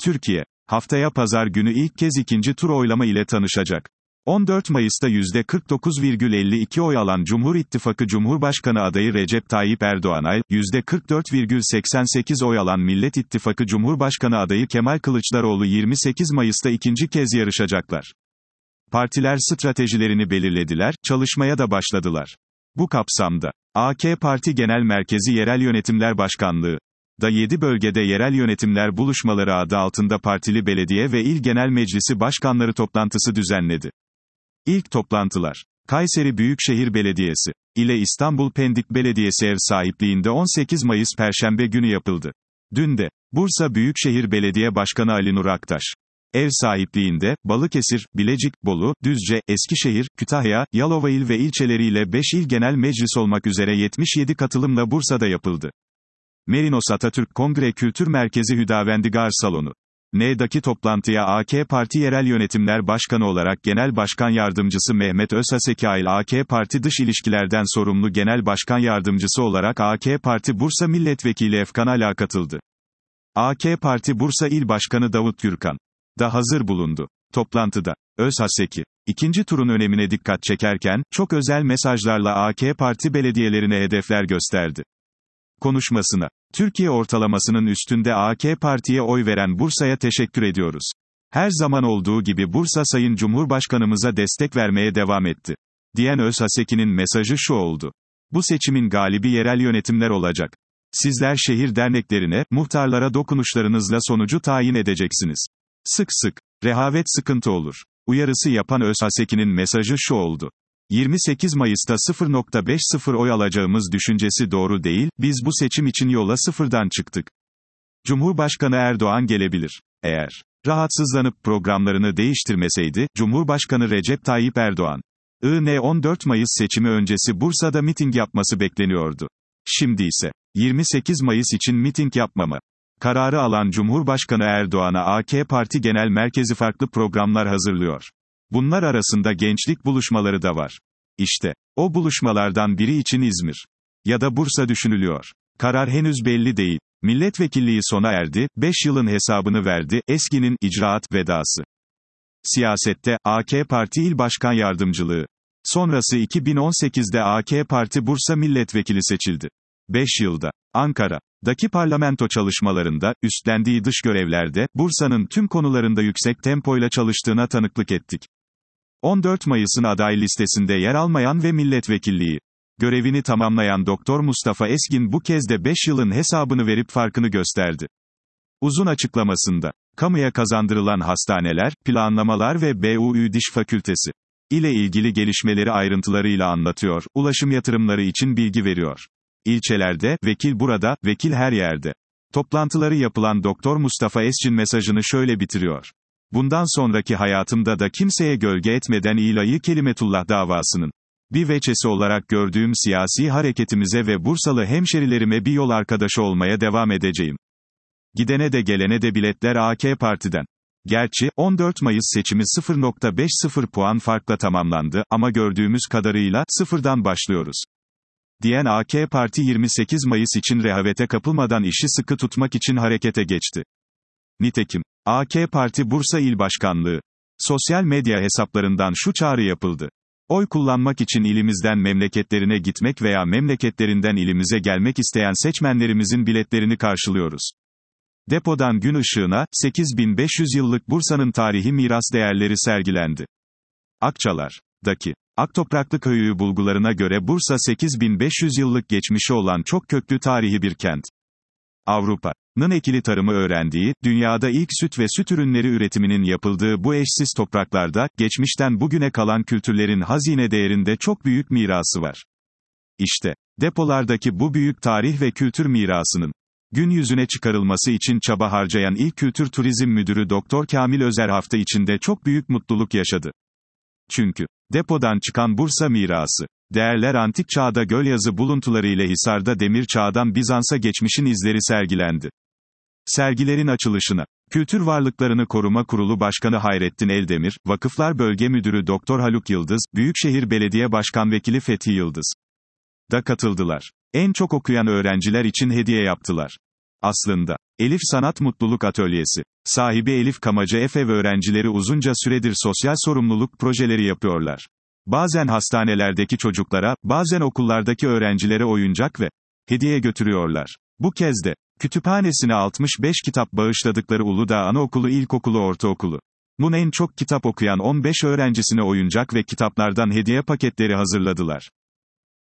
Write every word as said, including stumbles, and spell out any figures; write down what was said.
Türkiye, haftaya pazar günü ilk kez ikinci tur oylama ile tanışacak. on dört Mayıs'ta yüzde kırk dokuz virgül elli iki oy alan Cumhur İttifakı Cumhurbaşkanı adayı Recep Tayyip Erdoğan'a, yüzde kırk dört virgül seksen sekiz oy alan Millet İttifakı Cumhurbaşkanı adayı Kemal Kılıçdaroğlu yirmi sekiz Mayıs'ta ikinci kez yarışacaklar. Partiler stratejilerini belirlediler, çalışmaya da başladılar. Bu kapsamda, A K Parti Genel Merkezi Yerel Yönetimler Başkanlığı da yedi bölgede yerel yönetimler buluşmaları adı altında partili belediye ve il genel meclisi başkanları toplantısı düzenledi. İlk toplantılar, Kayseri Büyükşehir Belediyesi ile İstanbul Pendik Belediyesi ev sahipliğinde on sekiz Mayıs Perşembe günü yapıldı. Dün de, Bursa Büyükşehir Belediye Başkanı Ali Nur Aktaş ev sahipliğinde, Balıkesir, Bilecik, Bolu, Düzce, Eskişehir, Kütahya, Yalova il ve ilçeleriyle beş il genel meclis olmak üzere yetmiş yedi katılımla Bursa'da yapıldı. Merinos Atatürk Kongre Kültür Merkezi Hüdavendigar Salonu N'daki toplantıya A K Parti Yerel Yönetimler Başkanı olarak Genel Başkan Yardımcısı Mehmet Özhasekail, A K Parti Dış İlişkilerden sorumlu Genel Başkan Yardımcısı olarak A K Parti Bursa Milletvekili Efkan Ala katıldı. A K Parti Bursa İl Başkanı Davut Gürkan da hazır bulundu. Toplantıda, Özhaseki, ikinci turun önemine dikkat çekerken, çok özel mesajlarla A K Parti belediyelerine hedefler gösterdi. Konuşmasına, Türkiye ortalamasının üstünde A K Parti'ye oy veren Bursa'ya teşekkür ediyoruz. Her zaman olduğu gibi Bursa Sayın Cumhurbaşkanımıza destek vermeye devam etti, diyen Özhaseki'nin mesajı şu oldu: bu seçimin galibi yerel yönetimler olacak. Sizler şehir derneklerine, muhtarlara dokunuşlarınızla sonucu tayin edeceksiniz. Sık sık, rehavet sıkıntı olur. Uyarısı yapan Özhaseki'nin mesajı şu oldu: yirmi sekiz Mayıs'ta sıfır virgül beş sıfır oy alacağımız düşüncesi doğru değil, biz bu seçim için yola sıfırdan çıktık. Cumhurbaşkanı Erdoğan gelebilir. Eğer rahatsızlanıp programlarını değiştirmeseydi, Cumhurbaşkanı Recep Tayyip Erdoğan, on dört Mayıs seçimi öncesi Bursa'da miting yapması bekleniyordu. Şimdi ise, yirmi sekiz Mayıs için miting yapmama kararı alan Cumhurbaşkanı Erdoğan'a A K Parti Genel Merkezi farklı programlar hazırlıyor. Bunlar arasında gençlik buluşmaları da var. İşte, o buluşmalardan biri için İzmir ya da Bursa düşünülüyor. Karar henüz belli değil. Milletvekilliği sona erdi, beş yılın hesabını verdi, eskinin icraat vedası. Siyasette, A K Parti İl Başkan Yardımcılığı. Sonrası iki bin on sekizde A K Parti Bursa Milletvekili seçildi. beş yılda, Ankara'daki parlamento çalışmalarında, üstlendiği dış görevlerde, Bursa'nın tüm konularında yüksek tempoyla çalıştığına tanıklık ettik. on dört Mayıs'ın aday listesinde yer almayan ve milletvekilliği görevini tamamlayan Doktor Mustafa Esgin bu kez de beş yılın hesabını verip farkını gösterdi. Uzun açıklamasında, kamuya kazandırılan hastaneler, planlamalar ve B U Ü Diş Fakültesi ile ilgili gelişmeleri ayrıntılarıyla anlatıyor, ulaşım yatırımları için bilgi veriyor. İlçelerde, vekil burada, vekil her yerde. Toplantıları yapılan Doktor Mustafa Esgin mesajını şöyle bitiriyor: bundan sonraki hayatımda da kimseye gölge etmeden İlahi Kelimetullah davasının bir veçesi olarak gördüğüm siyasi hareketimize ve Bursalı hemşerilerime bir yol arkadaşı olmaya devam edeceğim. Gidene de gelene de biletler A K Parti'den. Gerçi, on dört Mayıs seçimi sıfır virgül beş sıfır puan farkla tamamlandı ama gördüğümüz kadarıyla, sıfırdan başlıyoruz, diyen A K Parti yirmi sekiz Mayıs için rehavete kapılmadan işi sıkı tutmak için harekete geçti. Nitekim, A K Parti Bursa İl Başkanlığı sosyal medya hesaplarından şu çağrı yapıldı: oy kullanmak için ilimizden memleketlerine gitmek veya memleketlerinden ilimize gelmek isteyen seçmenlerimizin biletlerini karşılıyoruz. Depodan gün ışığına, sekiz bin beş yüz yıllık Bursa'nın tarihi miras değerleri sergilendi. Akçalar'daki Aktopraklı Köyü bulgularına göre Bursa sekiz bin beş yüz yıllık geçmişi olan çok köklü tarihi bir kent. Avrupa'nın ekili tarımı öğrendiği, dünyada ilk süt ve süt ürünleri üretiminin yapıldığı bu eşsiz topraklarda, geçmişten bugüne kalan kültürlerin hazine değerinde çok büyük mirası var. İşte, depolardaki bu büyük tarih ve kültür mirasının gün yüzüne çıkarılması için çaba harcayan İl Kültür Turizm Müdürü Doktor Kamil Özer hafta içinde çok büyük mutluluk yaşadı. Çünkü, depodan çıkan Bursa mirası değerler antik çağda gölyazı buluntuları ile Hisar'da demir çağdan Bizans'a geçmişin izleri sergilendi. Sergilerin açılışına, Kültür Varlıklarını Koruma Kurulu Başkanı Hayrettin Eldemir, Vakıflar Bölge Müdürü Doktor Haluk Yıldız, Büyükşehir Belediye Başkan Vekili Fethi Yıldız da katıldılar. En çok okuyan öğrenciler için hediye yaptılar. Aslında, Elif Sanat Mutluluk Atölyesi. Sahibi Elif Kamaca Efe ve öğrencileri uzunca süredir sosyal sorumluluk projeleri yapıyorlar. Bazen hastanelerdeki çocuklara, bazen okullardaki öğrencilere oyuncak ve hediye götürüyorlar. Bu kez de, kütüphanesine altmış beş kitap bağışladıkları Uludağ Anaokulu İlkokulu Ortaokulu. Nun en çok kitap okuyan on beş öğrencisine oyuncak ve kitaplardan hediye paketleri hazırladılar.